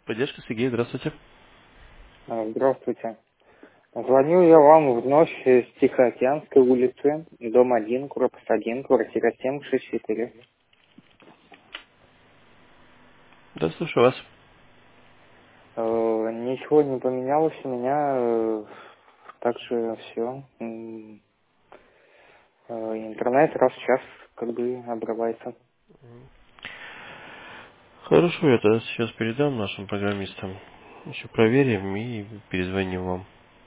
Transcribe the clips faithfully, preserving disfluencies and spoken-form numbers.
Поддержка, Сергей, здравствуйте. А, Здравствуйте. Звоню я вам вновь с Тихоокеанской улицы, дом один, корпус один, квартира семь шесть четыре. Да, слушаю вас. Э, Ничего не поменялось у меня, э, так же все. Интернет раз в час как бы обрывается. Хорошо, я тогда сейчас передам нашим программистам. Еще проверим и перезвоним вам.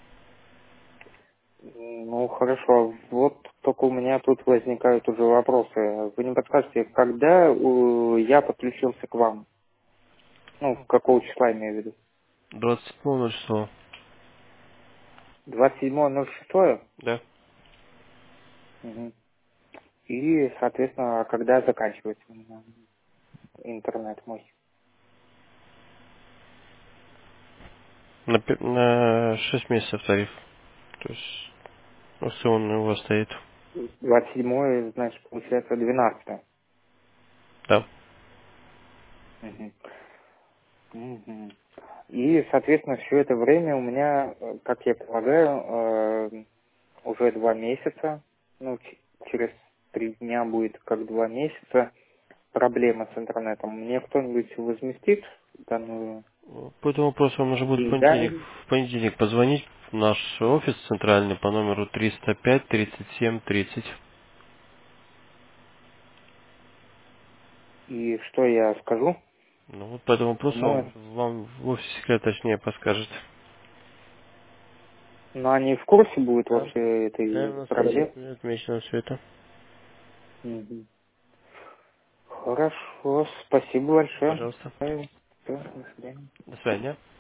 Ну хорошо, вот только у меня тут возникают уже вопросы. Вы не подскажете, когда э, я подключился к вам? Ну, какого числа имею в виду? двадцать седьмого числа. двадцать седьмого ноль шестого? Да. Мгм. И, соответственно, когда заканчивается у меня интернет мой? На, пе- на шесть месяцев тариф. То есть акционный у вас стоит. двадцать седьмое, значит, получается двенадцатое. Да. Мгм. Мгм. И, соответственно, все это время у меня, э, как я полагаю, э, уже два месяца, ну, ч- через три дня будет как два месяца проблема с интернетом. Мне кто-нибудь возместит данную? По этому вопросу вам нужно будет в И да, понедельник, в понедельник позвонить в наш офис центральный по номеру триста пять тридцать семь тридцать. и что я скажу? Ну вот по этому вопросу Ну, вам, вам в офисе секрет точнее подскажет. но они в курсе будут Да? вообще Да, этой у нас проблемы? отмечено все это. Мгм. Хорошо, спасибо большое. Пожалуйста. Э, всё, до свидания. До свидания.